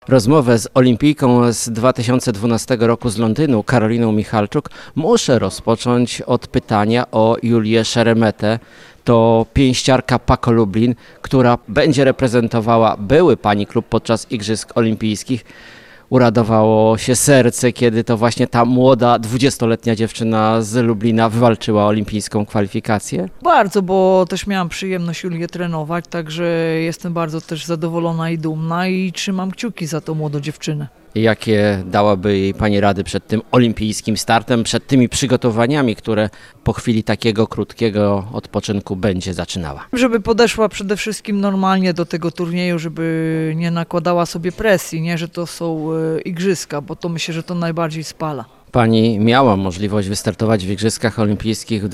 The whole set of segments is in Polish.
Rozmowę z olimpijką z 2012 roku z Londynu, Karoliną Michalczuk, muszę rozpocząć od pytania o Julię Szeremetę. To pięściarka PAKO Lublin, która będzie reprezentowała były pani klub podczas Igrzysk Olimpijskich. Uradowało się serce, kiedy to właśnie ta młoda, 20-letnia dziewczyna z Lublina wywalczyła olimpijską kwalifikację. Bardzo, bo też miałam przyjemność Julię trenować, także jestem bardzo też zadowolona i dumna i trzymam kciuki za tą młodą dziewczynę. Jakie dałaby jej pani rady przed tym olimpijskim startem, przed tymi przygotowaniami, które po chwili takiego krótkiego odpoczynku będzie zaczynała? Żeby podeszła przede wszystkim normalnie do tego turnieju, żeby nie nakładała sobie presji, nie, że to są igrzyska, bo to myślę, że to najbardziej spala. Pani miała możliwość wystartować w Igrzyskach Olimpijskich w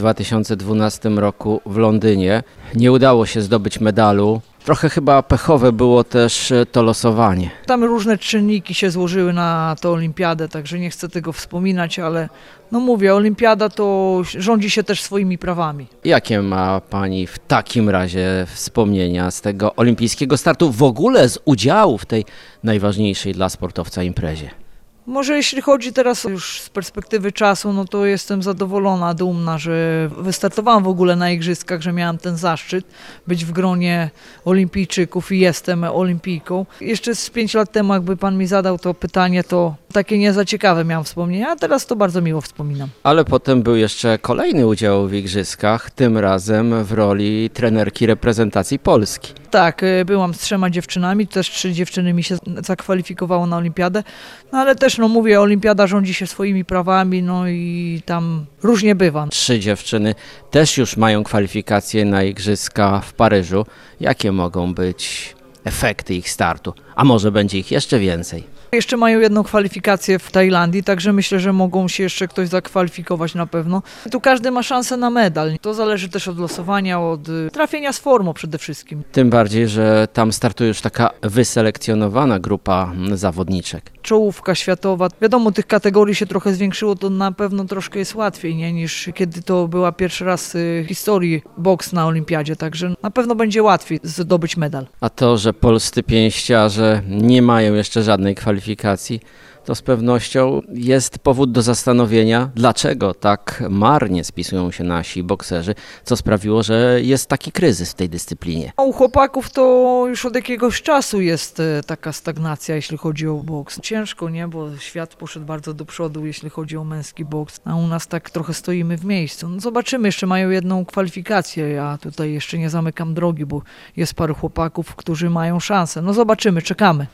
2012 roku w Londynie. Nie udało się zdobyć medalu. Trochę chyba pechowe było też to losowanie. Tam różne czynniki się złożyły na tę olimpiadę, także nie chcę tego wspominać, ale no mówię, olimpiada to rządzi się też swoimi prawami. Jakie ma pani w takim razie wspomnienia z tego olimpijskiego startu, w ogóle z udziału w tej najważniejszej dla sportowca imprezie? Może jeśli chodzi teraz już z perspektywy czasu, no to jestem zadowolona, dumna, że wystartowałam w ogóle na igrzyskach, że miałam ten zaszczyt być w gronie olimpijczyków i jestem olimpijką. Jeszcze z 5 lat temu, jakby pan mi zadał to pytanie, to takie nie za ciekawe miałam wspomnienia, a teraz to bardzo miło wspominam. Ale potem był jeszcze kolejny udział w Igrzyskach, tym razem w roli trenerki reprezentacji Polski. Tak, byłam z 3 dziewczynami, też 3 dziewczyny mi się zakwalifikowało na olimpiadę, no ale też, no mówię, olimpiada rządzi się swoimi prawami, no i tam różnie bywa. 3 dziewczyny też już mają kwalifikacje na Igrzyska w Paryżu. Jakie mogą być efekty ich startu? A może będzie ich jeszcze więcej? Jeszcze mają jedną kwalifikację w Tajlandii, także myślę, że mogą się jeszcze ktoś zakwalifikować na pewno. Tu każdy ma szansę na medal. To zależy też od losowania, od trafienia z formą przede wszystkim. Tym bardziej, że tam startuje już taka wyselekcjonowana grupa zawodniczek. Czołówka światowa. Wiadomo, tych kategorii się trochę zwiększyło, to na pewno troszkę jest łatwiej, nie, niż kiedy to była pierwszy raz w historii boks na olimpiadzie, także na pewno będzie łatwiej zdobyć medal. A to, że polscy pięściarze nie mają jeszcze żadnej kwalifikacji, to z pewnością jest powód do zastanowienia, dlaczego tak marnie spisują się nasi bokserzy, co sprawiło, że jest taki kryzys w tej dyscyplinie. U chłopaków to już od jakiegoś czasu jest taka stagnacja, jeśli chodzi o boks. Ciężko, nie, bo świat poszedł bardzo do przodu, jeśli chodzi o męski boks, a u nas tak trochę stoimy w miejscu. No zobaczymy, jeszcze mają jedną kwalifikację, ja tutaj jeszcze nie zamykam drogi, bo jest paru chłopaków, którzy mają szansę. No zobaczymy, czekamy.